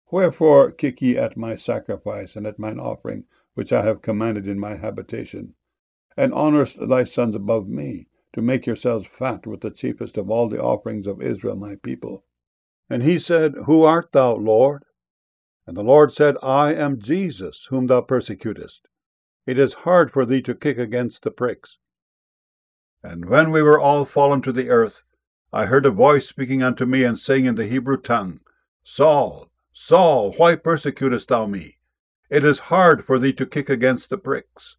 Wherefore kick ye at my sacrifice, and at mine offering, which I have commanded in my habitation? And honourest thy sons above me, to make yourselves fat with the chiefest of all the offerings of Israel my people? And he said, Who art thou, Lord? And the Lord said, I am Jesus, whom thou persecutest. It is hard for thee to kick against the pricks. And when we were all fallen to the earth, I heard a voice speaking unto me, and saying in the Hebrew tongue, Saul, Saul, why persecutest thou me? It is hard for thee to kick against the pricks.